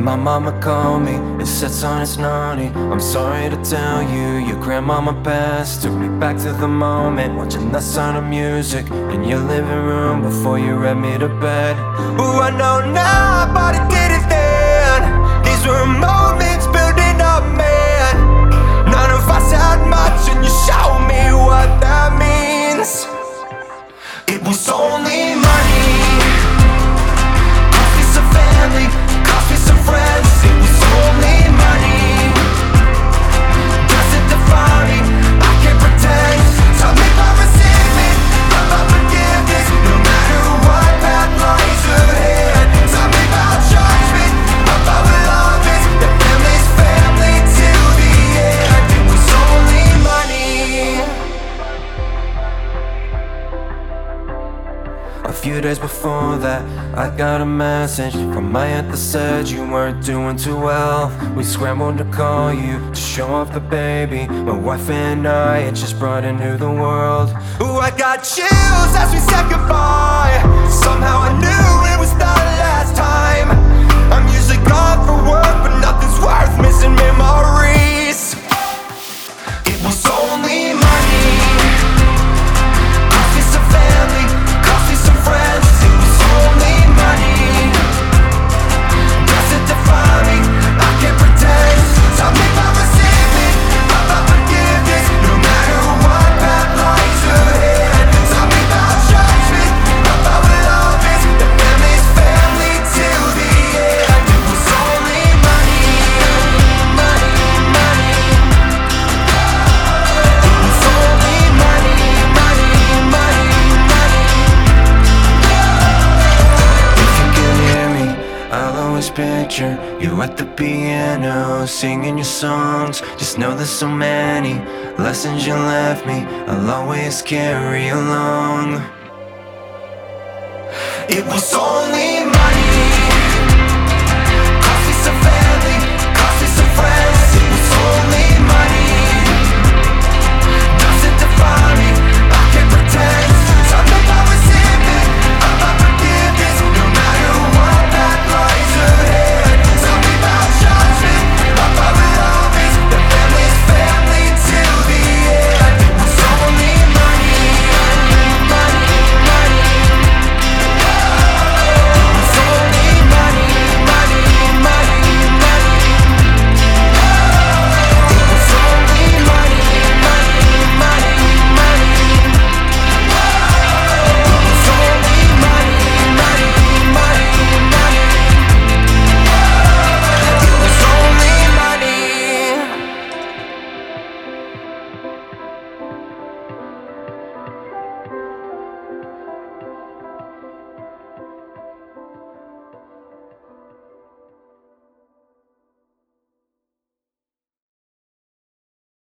My mama called me and said, son, it's naughty. I'm sorry to tell you, your grandmama passed. Took me back to the moment, watching that sound of music in your living room before you read me to bed. Ooh, I know now, but it didn't then. These were moments building up, man. None of us had much, and you showed me what that means. It was only money, cost me some family, cost me some friends. It was only money, doesn't define me, I can't pretend. Tell me about resentment, about forgiveness, no matter what path lies ahead. Tell me about judgment, about what love is, that family's family till the end. It was only money. A few days before that, I got a message from my aunt that said you weren't doing too well. We scrambled to call you to show off the baby my wife and I had just brought into the world. Ooh, I got chills as we said goodbye. Somehow I knew it was the last time. I'm usually gone for work, but nothing's worth missing memories. It was only money, cost me some family, cost me some friends. It was only money, doesn't define me, I can't pretend. Tell me about resentment, about forgiveness, no matter what path lies ahead. Tell me about judgment, about what love is, that family's family till the end. It was only money, money, money. It was only money, money, money, money. If you can hear me, I'll always picture you at the piano, singing your songs. Just know there's so many lessons you left me, I'll always carry along. It was only